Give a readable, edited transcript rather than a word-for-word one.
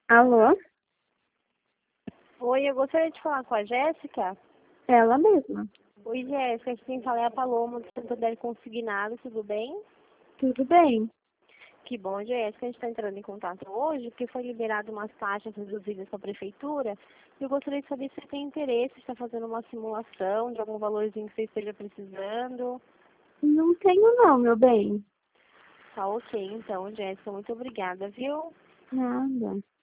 Alô? Oi, eu gostaria de falar com a Jéssica. Ela mesma. Oi, Jéssica, aqui quem fala é a Paloma do Santo André Consignado, tudo bem? Tudo bem? Que bom, Jéssica, a gente está entrando em contato hoje, porque foi liberado umas taxas reduzidas com a prefeitura. Eu gostaria de saber se você tem interesse, está fazendo uma simulação de algum valorzinho que você esteja precisando. Não tenho não, meu bem. Tá ok, então, Jéssica, muito obrigada, viu? Nada.